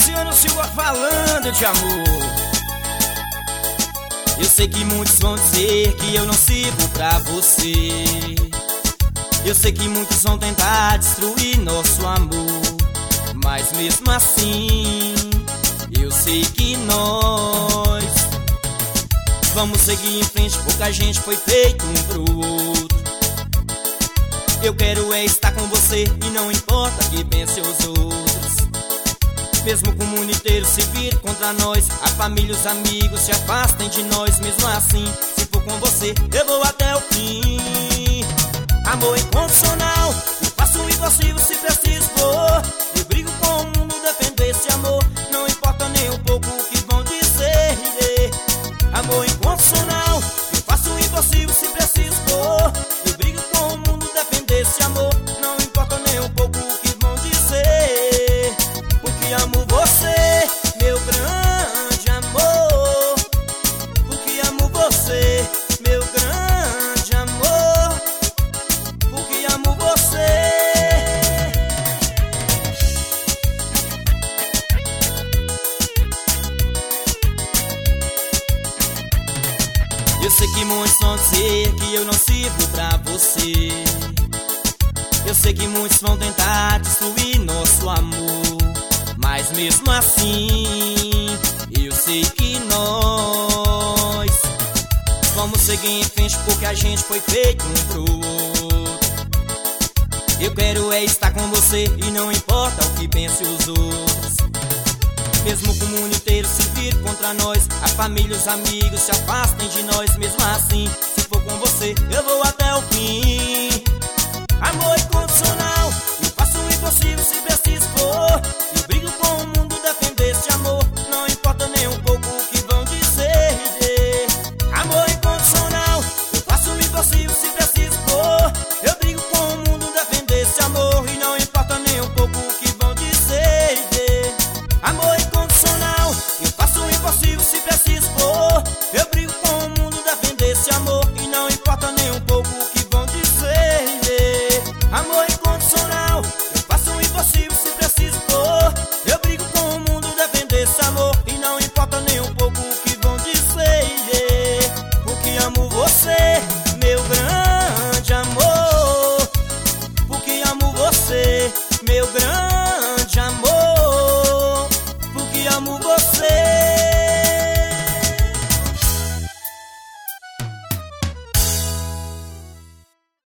Luciano Silva falando de amor. Eu sei que muitos vão dizer que eu não sirvo pra você. Eu sei que muitos vão tentar destruir nosso amor, mas mesmo assim eu sei que nós vamos seguir em frente, porque a gente foi feito um pro outro. Eu quero é estar com você e não importa que pense os outros. Mesmo que o mundo inteiro se vire contra nós, a família e os amigos se afastem de nós, mesmo assim, se for com você, eu vou até o fim. Amor incondicional, eu faço o impossível se preciso for. Eu brigo com o mundo, defendo esse amor, não importa nem um pouco o que vão dizer. Amor incondicional, eu faço o impossível se preciso for. Eu brigo com o mundo, defendo esse amor, não importa nem um pouco o que vão dizer. Porque amo você, meu grande amor. Porque amo você, meu grande amor. Porque amo você. Eu sei que muitos vão dizer que eu não sirvo pra você. Eu sei que muitos vão tentar destruir nosso amor, mas mesmo assim eu sei que nós vamos seguir em frente, porque a gente foi feito um pro outro. Eu quero é estar com você e não importa o que pensem os outros. Mesmo que o mundo inteiro se vire contra nós, a família e os amigos se afastem de nós, mesmo assim, se for com você, eu vou até o fim.